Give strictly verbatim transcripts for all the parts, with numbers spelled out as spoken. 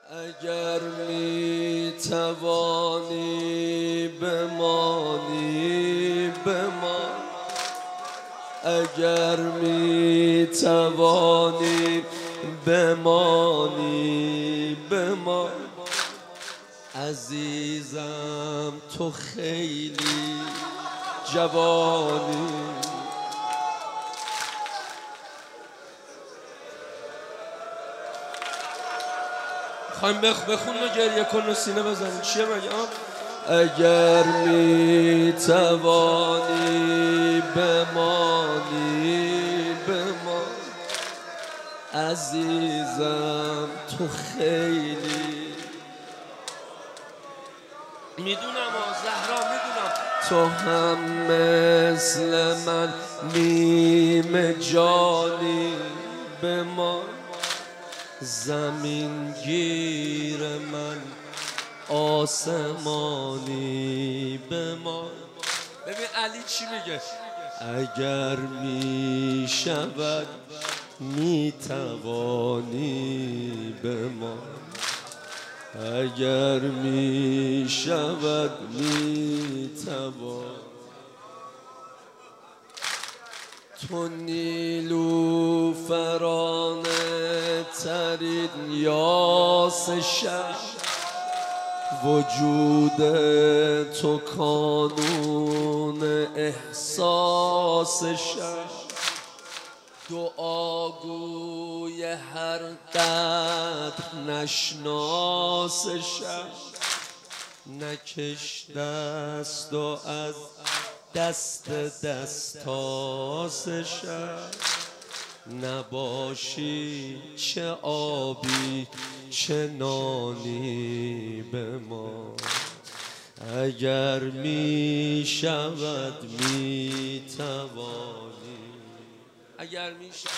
اگر می توانی بمانی بمان، اگر می توانی بمانی بمان. عزیزم تو خیلی جوانی. خواهیم بخون و گریه کن و سینه بزنیم. چیه مگه؟ اگر می توانی بمانی بمان، عزیزم تو خیلی میدونم و زهرا میدونم تو هم مثل من نیم جانی بمان. زمین گیر من آسمانی بمان. ببین علی چی میگه؟ اگر می شود می توانی بمان، اگر می شود می توانی. تو نیلوفرانه ترین یاس شهر، وجود تو کانون احساس شهر. دعاگوی هر قدر نشناس شهر، نکش دست و از دست دستاس شهر. نباشی چه آبی چه نانی بمان، اگر می شود می توانی. اگر می شود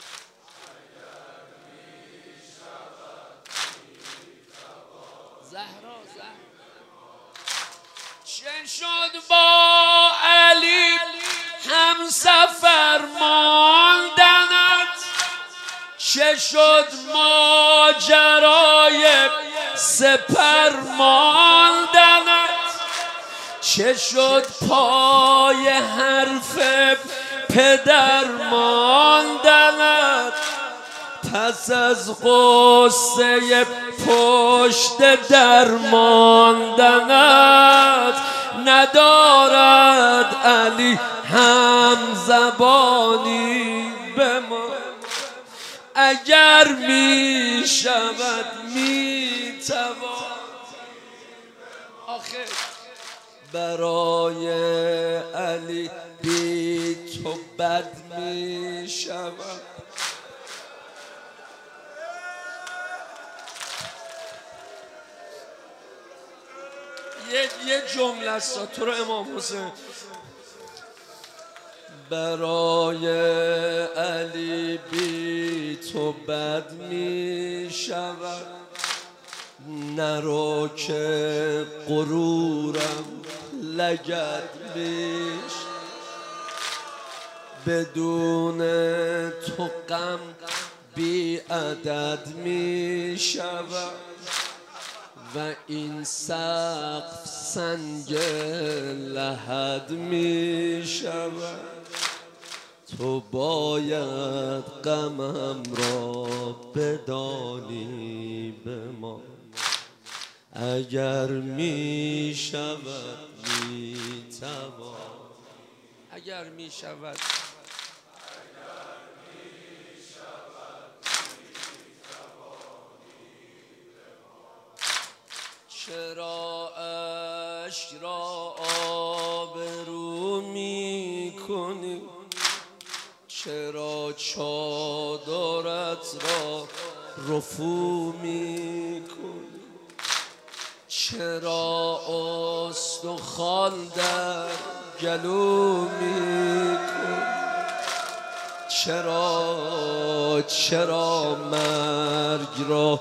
زهرا زهرا چه شد با علی هم سفر ماندنت، چه شد ماجرای سپر ماندنت، چه شد پای حرف پدر ماندنت. پس از غصه پشت در ماندنت، ندارد علی هم زبانی بمان. اگر می شود می توانی. آخه برای علی بی تو بد می شود. یه جمله است تو رو امام حسین. برای علی بی تو بد می شود، نرو که غرورم لگد میش. بدون تو غم بی عدد می شود و این سقف سنگ لحد می شود. تو باید غمم را بدانی بمان، اگر می شود می توانی. اگر می شود چرا اشک را آبرو می کنی، چرا چادرت را رفو می کنی، چرا استخوان در گلو می کنی، چرا چرا مرگ را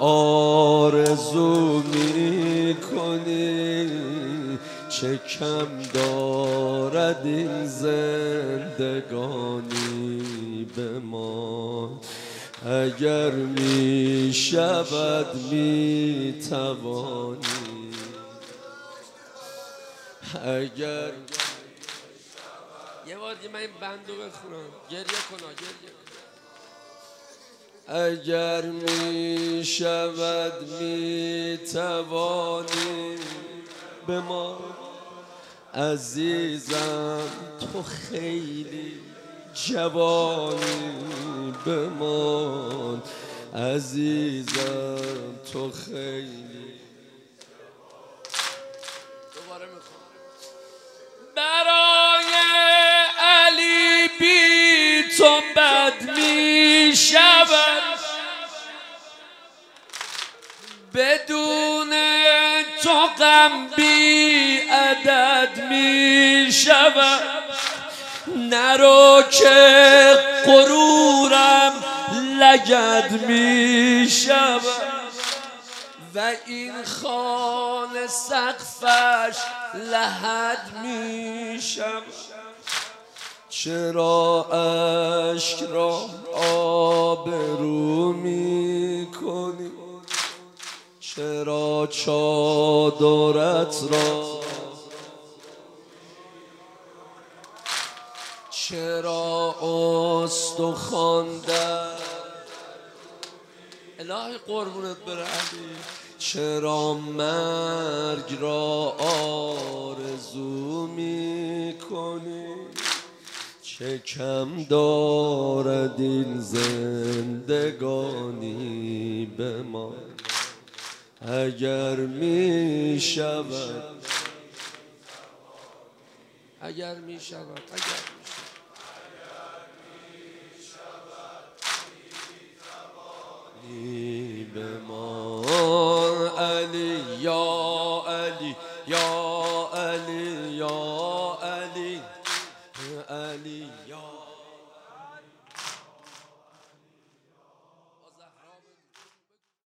آرزو می کنی. چه کم دارد این زندگانی بمان، اگر می شود می توانی، اگر یه بار دیگه من این بندو بخونم، گریه کنا گریه کن. اگر می شود می توانی بمان عزیزم، تو خیلی جوانی بمان عزیزم، تو خیلی دوباره میخوام. برای علی بی تو بد می شود، بدون تو غم بی عدد می شود. نرو که غرورم لگد می شود و این خانه سقفش لحد می شود. چرا اشک را آبرو می کنی؟ چرا چادرت را، چرا استخوان در الهی قربونت بره علی، چرا مرگ را آرزو می کنی؟ چه کم دارد این زندگانی بمان اگر می شود، اگر می شود، اگر می بمان علی یا علی یا